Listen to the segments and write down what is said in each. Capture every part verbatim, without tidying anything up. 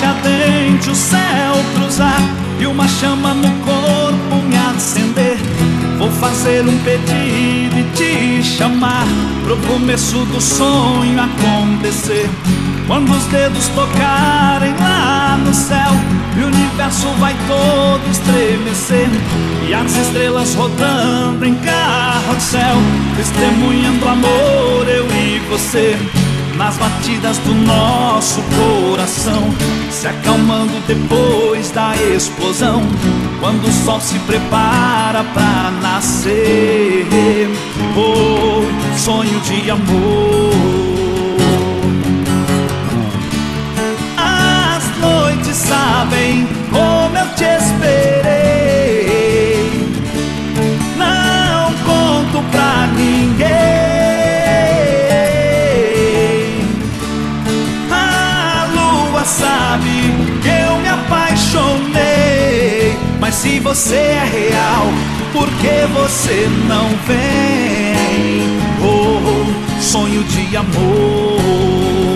cadente o céu cruzar e uma chama no corpo me acender, vou fazer um pedido e te chamar pro começo do sonho acontecer. Quando os dedos tocarem lá no céu e o universo vai todo estremecer, e as estrelas rodando em carrossel, testemunhando amor, eu e você, nas batidas do nosso coração, se acalmando depois da explosão, quando o sol se prepara pra nascer. Oh, sonho de amor. As noites sabem como eu te esperei, não conto pra ninguém. Sabe que eu me apaixonei, mas se você é real, por que você não vem? Oh, sonho de amor.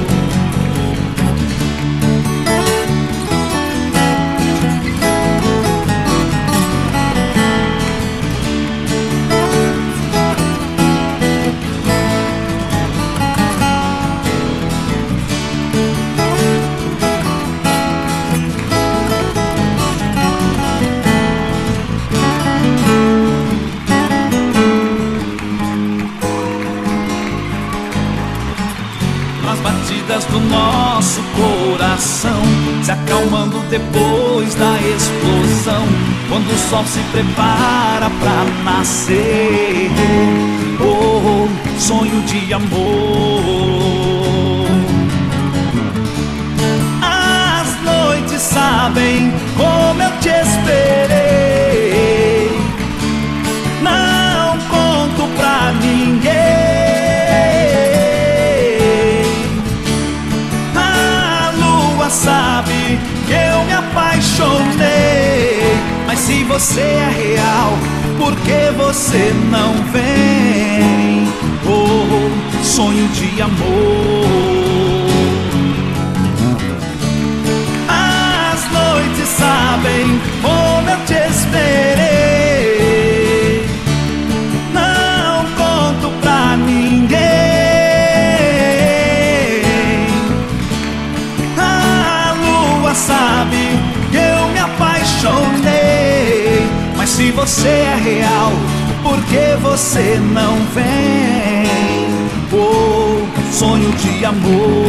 As batidas do nosso coração se acalmando depois da explosão, quando o sol se prepara pra nascer. Oh, sonho de amor. As noites sabem como eu te esperei, não conto pra ninguém. Sabe que eu me apaixonei, mas se você é real, por que você não vem? Oh, sonho de amor. As noites sabem como eu te esperei, não conto pra ninguém. Sabe que eu me apaixonei, mas se você é real, por que você não vem? Oh, sonho de amor.